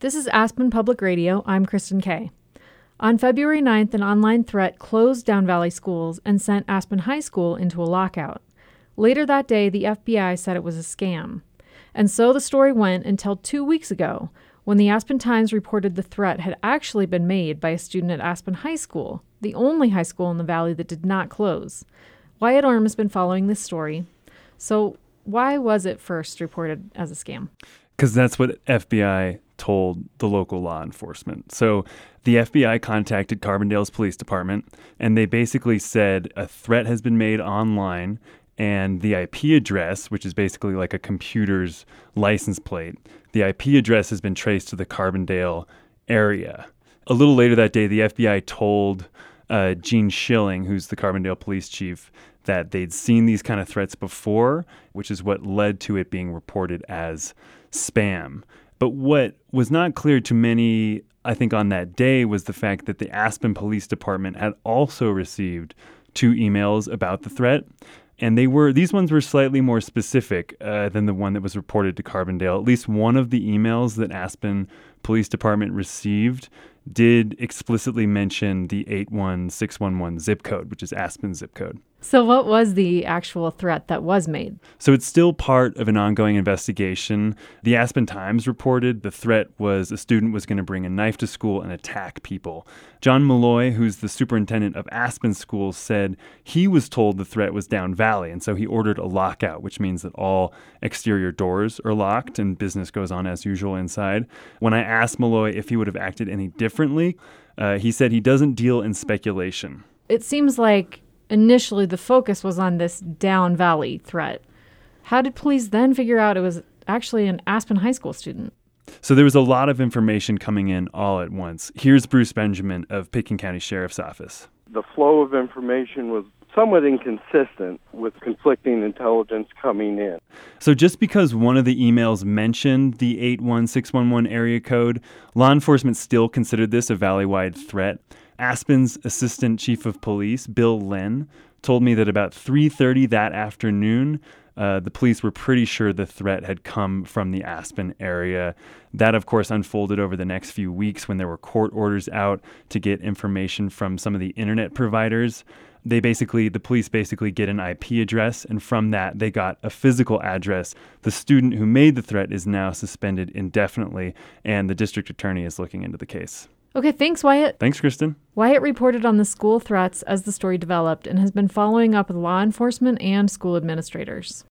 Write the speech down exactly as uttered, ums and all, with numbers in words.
This is Aspen Public Radio. I'm Kristen Kay. On February ninth, an online threat closed Down Valley schools and sent Aspen High School into a lockout. Later that day, the F B I said it was a scam. And so the story went until two weeks ago, when the Aspen Times reported the threat had actually been made by a student at Aspen High School, the only high school in the valley that did not close. Wyatt Orm has been following this story. So why was it first reported as a scam? Because that's what F B I told the local law enforcement. So the F B I contacted Carbondale's police department, and they basically said a threat has been made online, and the I P address, which is basically like a computer's license plate, the I P address has been traced to the Carbondale area. A little later that day, the F B I told uh, Gene Schilling, who's the Carbondale police chief, that they'd seen these kind of threats before, which is what led to it being reported as spam. But what was not clear to many, I think, on that day was the fact that the Aspen Police Department had also received two emails about the threat. And they were these ones were slightly more specific uh, than the one that was reported to Carbondale. At least one of the emails that Aspen Police Department received did explicitly mention the eight one six one one zip code, which is Aspen's zip code. So what was the actual threat that was made? So it's still part of an ongoing investigation. The Aspen Times reported the threat was a student was going to bring a knife to school and attack people. John Malloy, who's the superintendent of Aspen schools, said he was told the threat was Down Valley, and so he ordered a lockout, which means that all exterior doors are locked and business goes on as usual inside. When I asked Malloy if he would have acted any differently, uh, he said he doesn't deal in speculation. It seems like initially the focus was on this Down Valley threat. How did police then figure out it was actually an Aspen High School student? So there was a lot of information coming in all at once. Here's Bruce Benjamin of Pitkin County Sheriff's Office. The flow of information was somewhat inconsistent with conflicting intelligence coming in. So just because one of the emails mentioned the eight one six one one area code, law enforcement still considered this a valley-wide threat. Aspen's Assistant Chief of Police, Bill Lynn, told me that about three thirty that afternoon, uh, the police were pretty sure the threat had come from the Aspen area. That, of course, unfolded over the next few weeks when there were court orders out to get information from some of the internet providers. They basically, the police basically get an I P address, and from that, they got a physical address. The student who made the threat is now suspended indefinitely, and the district attorney is looking into the case. Okay, thanks, Wyatt. Thanks, Kristen. Wyatt reported on the school threats as the story developed and has been following up with law enforcement and school administrators.